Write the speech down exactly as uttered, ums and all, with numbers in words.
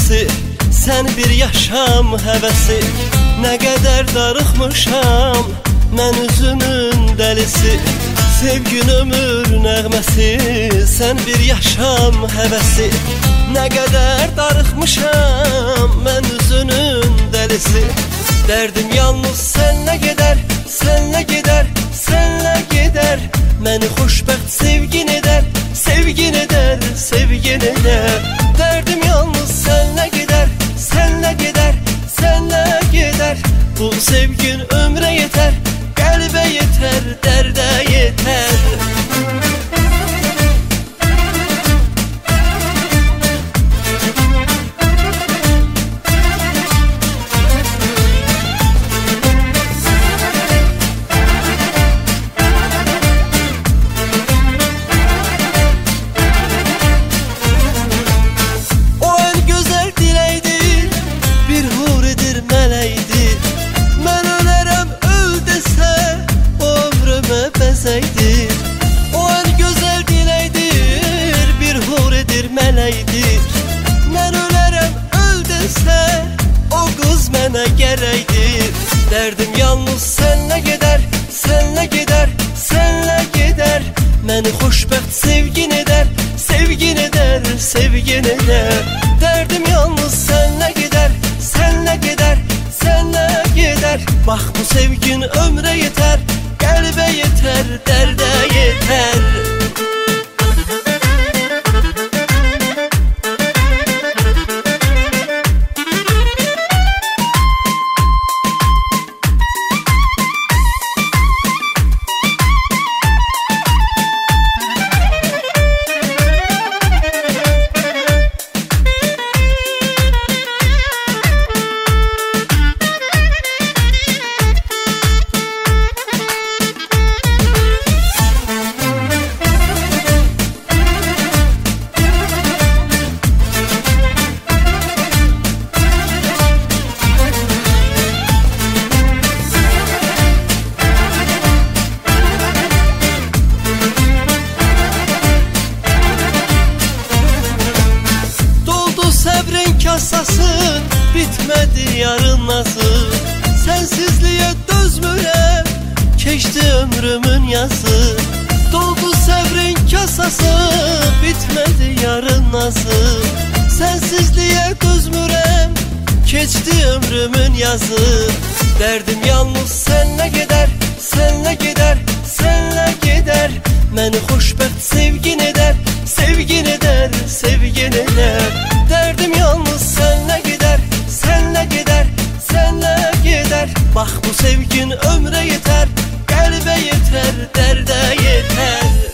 gülləsi, sən bir yaşam həvəsi. Nə qədər darıxmışam, mən üzünün dəlisi. Sevgin ömür nəğməsi, sən bir yaşam həvəsi. Nə qədər darıxmışam, mən üzünün dəlisi. Dərdim yalnız sənlə gedər, sənlə gedər, sənlə gedər. Məni xoşbəxt sevgin edər, sevgin edər, sevgin edər. Dərdim yalnız sənlə gedər, sənlə gedər, sənlə gedər. Bu sevgin ömrə yetər, qəlbə yetər, dərdə yetər. O en güzel dileydir, bir huridir, mələkdir. Mən ölərəm, öl desə, o qız mənə gərəkdir. Dərdim yalnız sənlə gedər, sənlə gedər, sənlə gedər. Məni xoşbəxt sevgin edər, sevgin edər, sevgin edər. Dərdim yalnız sənlə gedər, sənlə gedər, sənlə gedər. Bax bu sevgin ömrə yetər, qəlbə yetər, dərdə yetər. Kasası bitmədi yarın nazı. Sənsizliyə dözmürəm, keçdi ömrümün yazı. Doldu səbrin kasası, bitmədi yarın nazı. Sənsizliyə dözmürəm, keçdi ömrümün yazı. Dərdim yalnız sənlə gedər, sənlə gedər, sənlə gedər. Məni xoşbəxt sevgin edər, sevgin edər, sevgin edər. Dərdim yalnız sənlə gedər, sənlə gedər, sənlə gedər. Bax bu sevgin ömrə yetər, qəlbə yetər, dərdə yetər.